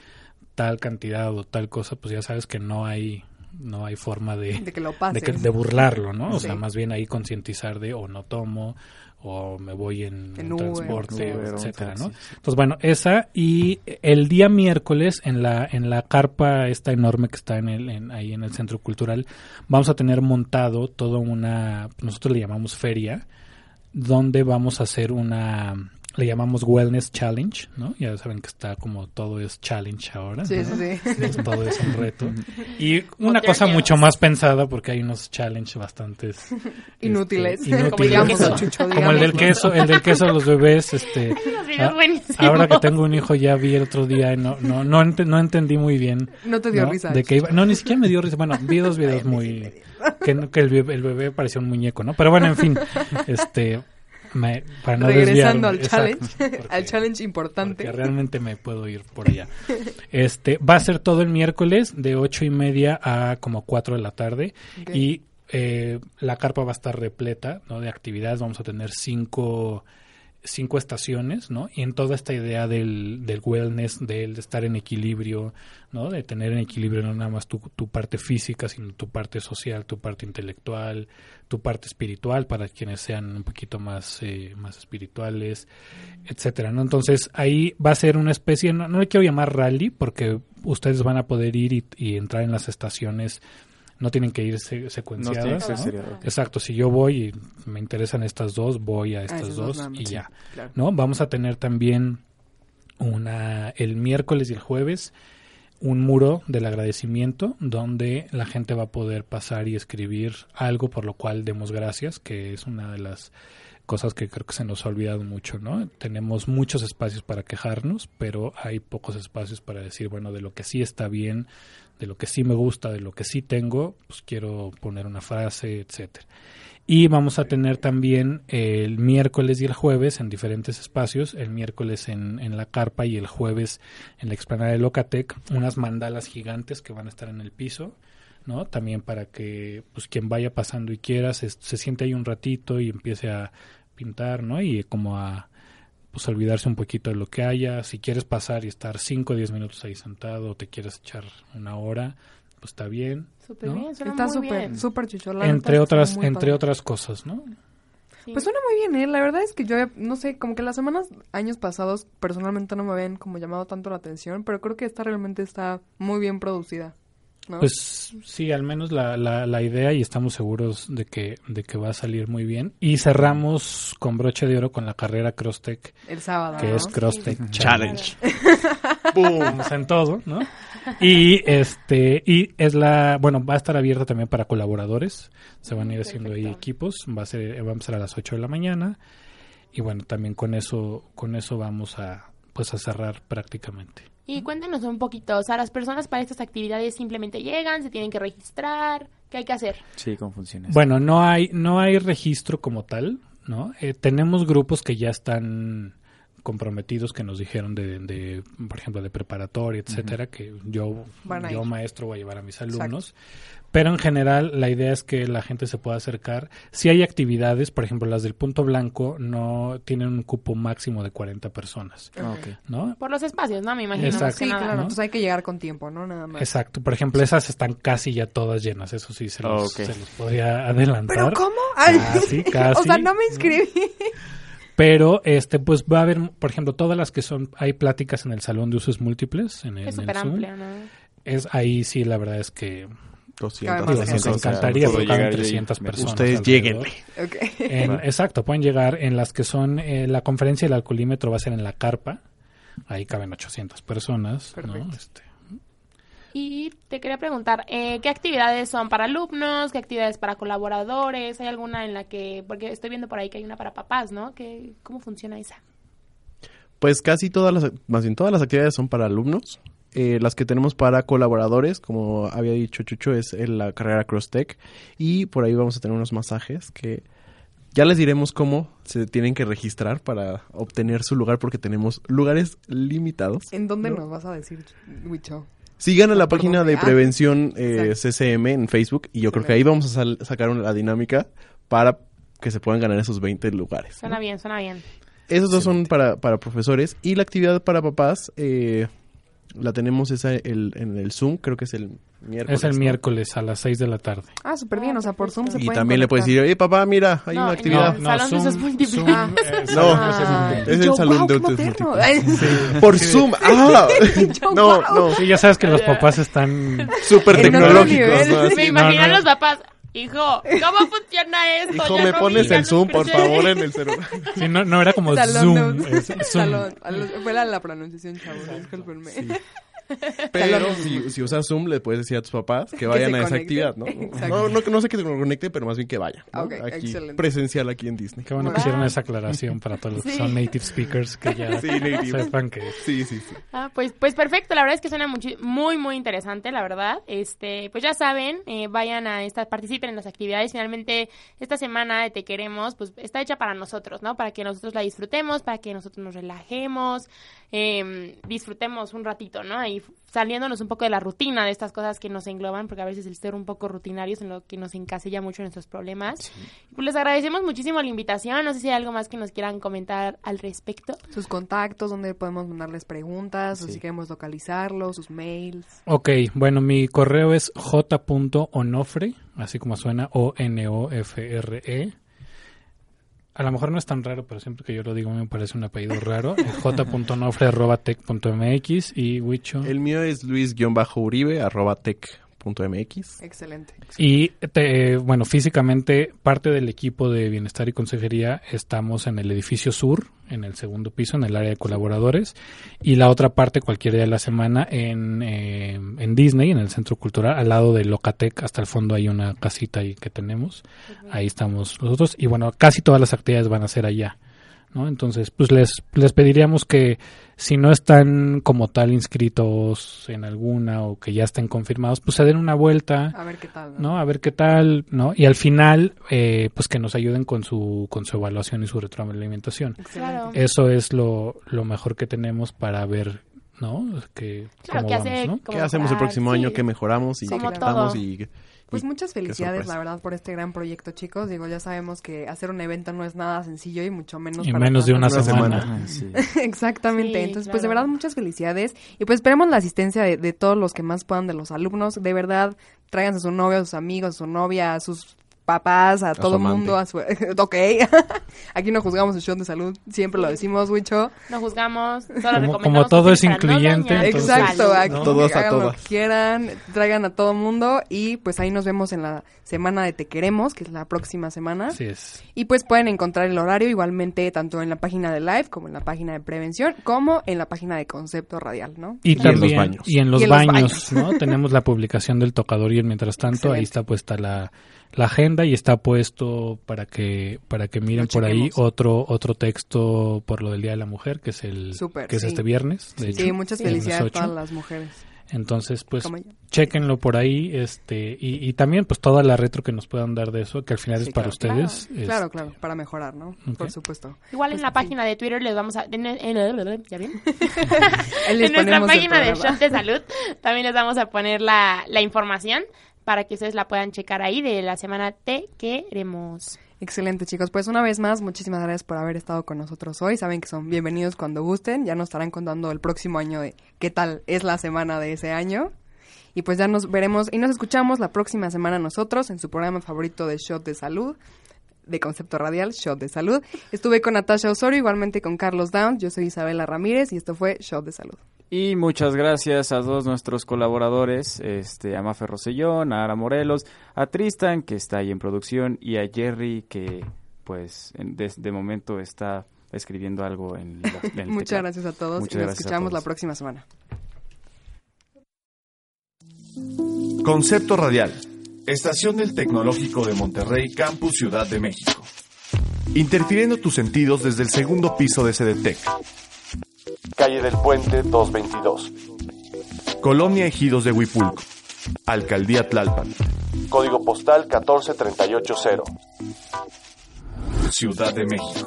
tal cantidad o tal cosa, pues ya sabes que no hay forma de que lo pases, de burlarlo, ¿no? O sea, más bien ahí concientizar de o no tomo o me voy en transporte, etcétera, ¿no? Entonces, bueno, esa, y el día miércoles en la carpa esta enorme que está ahí en el Centro Cultural, vamos a tener montado toda nosotros le llamamos feria, donde vamos a hacer le llamamos Wellness Challenge, ¿no? Ya saben que está como todo es challenge ahora. Sí, ¿no? sí. Todo es un reto. Y una cosa mucho más pensada, porque hay unos challenges bastantes inútiles. Como el del queso de los bebés. Ahora que tengo un hijo, ya vi el otro día y no entendí muy bien. No te dio risa. Ni siquiera me dio risa. Bueno, vi 2 videos muy... que el bebé parecía un muñeco, ¿no? Pero bueno, en fin, para no regresando al challenge, al challenge importante, porque realmente me puedo ir por allá. Va a ser todo el miércoles de 8:30 a como 4 de la tarde. Y la carpa va a estar repleta, ¿no? De actividades. Vamos a tener cinco estaciones, ¿no? Y en toda esta idea del wellness, de estar en equilibrio, ¿no? De tener en equilibrio no nada más tu parte física, sino tu parte social, tu parte intelectual, tu parte espiritual, para quienes sean un poquito más espirituales, etcétera, ¿no? Entonces, ahí va a ser una especie, no le quiero llamar rally, porque ustedes van a poder ir y entrar en las estaciones. No tienen que ir secuenciadas, ¿no? Exacto, si yo voy y me interesan estas dos, voy a estas dos y ya. Sí, claro. ¿No? Vamos a tener también el miércoles y el jueves un muro del agradecimiento donde la gente va a poder pasar y escribir algo por lo cual demos gracias, que es una de las cosas que creo que se nos ha olvidado mucho, ¿no? Tenemos muchos espacios para quejarnos, pero hay pocos espacios para decir, bueno, de lo que sí está bien, de lo que sí me gusta, de lo que sí tengo, pues quiero poner una frase, etcétera. Y vamos a tener también el miércoles y el jueves en diferentes espacios, el miércoles en la carpa y el jueves en la explanada de Locatec, unas mandalas gigantes que van a estar en el piso, ¿no? También para que pues quien vaya pasando y quiera se siente ahí un ratito y empiece a pintar, ¿no? Y como a pues olvidarse un poquito de lo que haya. Si quieres pasar y estar 5 o 10 minutos ahí sentado o te quieres echar una hora, pues está bien. Súper bien, suena está muy bien. Súper chicholán. Entre otras cosas, ¿no? Sí. Pues suena muy bien, ¿eh? La verdad es que yo, no sé, como que las años pasados, personalmente no me habían como llamado tanto la atención, pero creo que esta realmente está muy bien producida, ¿no? Pues sí, al menos la idea, y estamos seguros de que va a salir muy bien. Y cerramos con broche de oro con la carrera CrossTech. El sábado, que ¿no? es CrossTech Sí. Challenge. ¡Boom! Vamos en todo, ¿no? Y va a estar abierta también para colaboradores. Se van a ir haciendo ahí equipos. Va a empezar a las 8 de la mañana. Y bueno, también con eso vamos a cerrar prácticamente. Y cuéntenos un poquito, o sea, las personas para estas actividades simplemente llegan, se tienen que registrar, ¿qué hay que hacer? Sí, ¿cómo funciona eso? Bueno, no hay registro como tal, ¿no? Tenemos grupos que ya están comprometidos, que nos dijeron de por ejemplo, de preparatoria, etcétera, que yo maestro voy a llevar a mis alumnos. Exacto. Pero en general la idea es que la gente se pueda acercar. Si hay actividades, por ejemplo, las del Punto Blanco no tienen un cupo máximo de 40 personas, ¿no? Por los espacios, ¿no? Me imagino. Exacto. Sí, claro, ¿no? Entonces hay que llegar con tiempo, ¿no? Nada más. Exacto. Por ejemplo, esas están casi ya todas llenas. Eso sí, se los podría adelantar. ¿Pero cómo? Casi. O sea, no me inscribí. Pero pues va a haber, por ejemplo, todas las que hay pláticas en el salón de usos múltiples, en el súper Zoom. amplio, ¿no? Ahí sí, la verdad es que 200. Nos encantaría, porque caben 300 personas. Ustedes lleguen. Exacto, pueden llegar en las que son, la conferencia del alcoholímetro va a ser en la carpa. Ahí caben 800 personas, perfecto, ¿no? Y te quería preguntar, ¿qué actividades son para alumnos? ¿Qué actividades para colaboradores? ¿Hay alguna en la que, porque estoy viendo por ahí que hay una para papás, ¿no? ¿Cómo funciona esa? Pues casi todas las actividades son para alumnos. Las que tenemos para colaboradores, como había dicho Chucho, es la carrera CrossTech. Y por ahí vamos a tener unos masajes que ya les diremos cómo se tienen que registrar para obtener su lugar, porque tenemos lugares limitados. ¿En dónde nos vas a decir, Huicho? Sigan a la página de prevención CCM en Facebook, y yo creo que ahí vamos a sacar la dinámica para que se puedan ganar esos 20 lugares. Suena bien. Esos dos son para profesores, y la actividad para papás la tenemos en el Zoom, creo que es el miércoles. Es el miércoles a las 6 de la tarde. Ah, súper bien, o sea, por Zoom se puede. Y también le puedes decir, papá, mira, hay una actividad. No, salón de usos múltiples. Es el salón de usos múltiples. Por Zoom, no. Sí, ya sabes que los papás están súper tecnológicos, ¿no? Me imagino a los papás. Hijo, ¿cómo funciona esto? Hijo, me pones el Zoom, por favor, en el celular. Sí, no era como Zoom. Salón. Fue la pronunciación, chavos. Discúlpenme. Sí. Pero si usas Zoom, le puedes decir a tus papás que vayan a esa actividad, ¿no? No sé que se conecte, pero más bien que vayan, ¿no? Aquí, excelente. Presencial aquí en Disney. Qué bueno que hicieron esa aclaración para todos los que son native speakers, que ya sepan que... Sí. Pues perfecto, la verdad es que suena muy, muy interesante, la verdad. Pues ya saben, vayan participen en las actividades. Finalmente, esta semana de Te Queremos, pues está hecha para nosotros, ¿no? Para que nosotros la disfrutemos, para que nosotros nos relajemos, disfrutemos un ratito, ¿no? Ahí saliéndonos un poco de la rutina de estas cosas que nos engloban, porque a veces el ser un poco rutinarios en lo que nos encasilla mucho en nuestros problemas. Sí. Pues les agradecemos muchísimo la invitación. No sé si hay algo más que nos quieran comentar al respecto. Sus contactos, donde podemos mandarles preguntas, o si queremos localizarlos, sus mails. Ok, bueno, mi correo es j.onofre, así como suena, ONOFRE. A lo mejor no es tan raro, pero siempre que yo lo digo me parece un apellido raro. j.nofre@tech.mx y Huicho. El mío es luis_uribe@tech.mx. Excelente. Y bueno, físicamente parte del equipo de Bienestar y Consejería estamos en el edificio sur, en el segundo piso, en el área de colaboradores, y la otra parte cualquier día de la semana en Disney, en el Centro Cultural, al lado de Locatec. Hasta el fondo hay una casita ahí que tenemos. Ahí estamos nosotros, y bueno, casi todas las actividades van a ser allá, ¿no? Entonces, pues les pediríamos que si no están como tal inscritos en alguna o que ya estén confirmados, pues se den una vuelta. A ver qué tal, ¿no? A ver qué tal, ¿no? Y al final, pues que nos ayuden con su evaluación y su retroalimentación. Claro. Eso es lo mejor que tenemos para ver, ¿no? Claro, ¿qué hacemos el próximo año? ¿Qué mejoramos? Y qué quitamos y... Pues muchas felicidades, la verdad, por este gran proyecto, chicos. Digo, ya sabemos que hacer un evento no es nada sencillo y mucho menos y menos de una semana. Sí. Exactamente. Sí, entonces, pues de verdad, muchas felicidades. Y pues esperemos la asistencia de todos los que más puedan de los alumnos. De verdad, tráiganse a su novio, a sus amigos, a su novia, a sus papás, a todo el mundo, ok. Aquí no juzgamos el show de salud, siempre lo decimos, Huicho. No juzgamos, solo recomendamos. Como todo es incluyente. No exacto, aquí todos a hagan todas. Lo que quieran, traigan a todo mundo y pues ahí nos vemos en la semana de Te Queremos, que es la próxima semana. Así es. Y pues pueden encontrar el horario igualmente tanto en la página de Live como en la página de Prevención, como en la página de Concepto Radial, ¿no? Y también en los baños, ¿no? Tenemos la publicación del tocador y el mientras tanto. Excelente. Ahí está puesta la agenda y está puesto para que miren por ahí otro texto por lo del Día de la Mujer, que es este viernes. De hecho, muchas felicidades a todas las mujeres. Entonces, pues, chéquenlo por ahí, y también, pues, toda la retro que nos puedan dar de eso, que al final es para ustedes. Claro, para mejorar, ¿no? Okay. Por supuesto. Igual en la página de Twitter les vamos a... ¿Ya bien? En nuestra página de Shot de Salud también les vamos a poner la información para que ustedes la puedan checar ahí de la semana Te Queremos. Excelente, chicos. Pues una vez más, muchísimas gracias por haber estado con nosotros hoy. Saben que son bienvenidos cuando gusten. Ya nos estarán contando el próximo año de qué tal es la semana de ese año. Y pues ya nos veremos y nos escuchamos la próxima semana nosotros en su programa favorito de Shot de Salud, de Concepto Radial, Shot de Salud. Estuve con Natasha Osorio, igualmente con Carlos Downs. Yo soy Isabela Ramírez y esto fue Shot de Salud. Y muchas gracias a todos nuestros colaboradores, a Mafe Rosellón, a Ara Morelos, a Tristan, que está ahí en producción, y a Jerry, que pues de momento está escribiendo algo en el Muchas gracias a todos y nos escuchamos la próxima semana. Concepto Radial, estación del Tecnológico de Monterrey, Campus Ciudad de México. Interfiriendo tus sentidos desde el segundo piso de CDTEC. Calle del Puente 222. Colonia Ejidos de Huipulco. Alcaldía Tlalpan. Código postal 14380. Ciudad de México.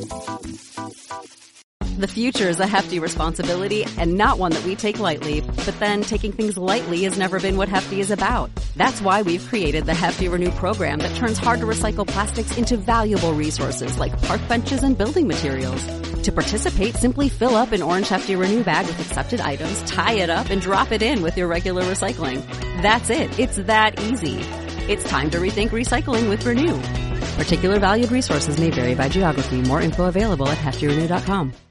The future is a hefty responsibility and not one that we take lightly. But then taking things lightly has never been what Hefty is about. That's why we've created the Hefty Renew program that turns hard to recycle plastics into valuable resources like park benches and building materials. To participate, simply fill up an orange Hefty Renew bag with accepted items, tie it up, and drop it in with your regular recycling. That's it. It's that easy. It's time to rethink recycling with Renew. Particular valued resources may vary by geography. More info available at heftyrenew.com.